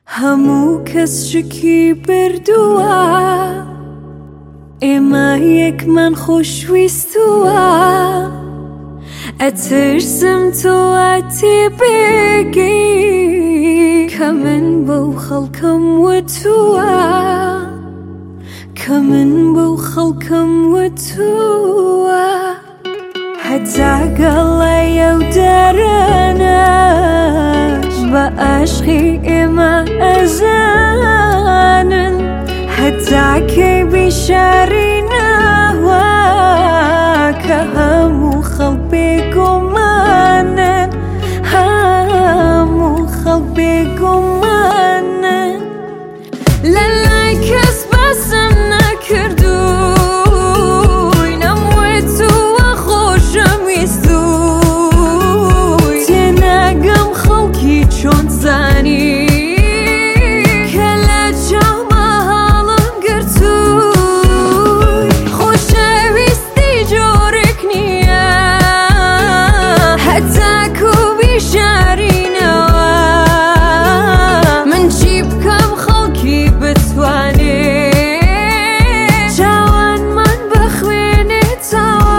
هەموو کەس شکی بردووە ئێمە یەکمان خۆشویستووە ئەترسم تۆ ئاتی بێگی کە من بەو خەڵکەم وتووە کە من بەو خەڵکەم وتووە هەتا گەڵای ئەو دارانەش بە عاشقی ئێمە ئەزانن هەتا کەی بیشارینەوە کە هەموو خەڵک بێگومانن هەموو خەڵک بێگومانن لە لای کەس باسم نەکردووی نەموێتووە خۆشم ویستووی تێناگەم خەڵکی چۆن زانی کە لە چاومە هەڵم گرتووی خۆشەویستی جۆرێک نییە هەتاکو بیشارینەوە من چی بکەم خەڵکی بتوانێ چاوانمان بخوێنێتەوە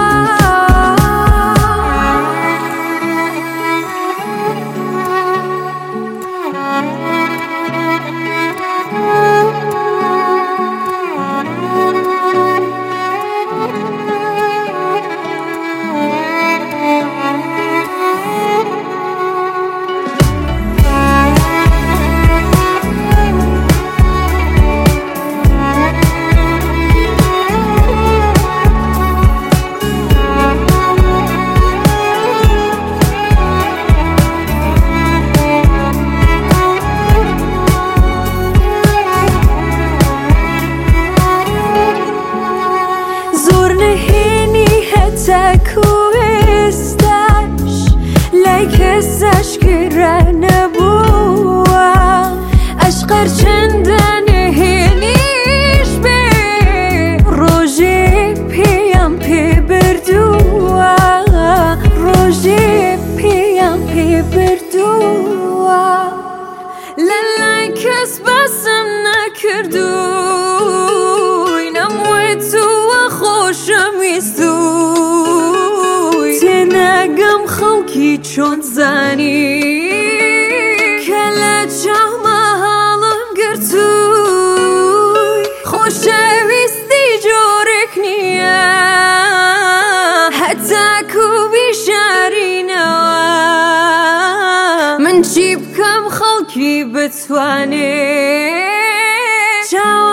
کوێستاش لای کەس ئاشکرا نەبووە ئەشقەر چەندە نەهێنیش بێ ڕۆژێ پێیان پێ بردووە ڕۆژێ پێیان پێ بردووە لە لای کەس باسم نەکردووی نەموێتووە خۆشم ویستووی تێناگەم خەڵکی چۆن زانی کە لە چاومە هەڵم گرتووی خۆشەویستی جۆرێک نییە هەتاکو بیشارینەوە من چی بکەم خەڵکی بتوانێ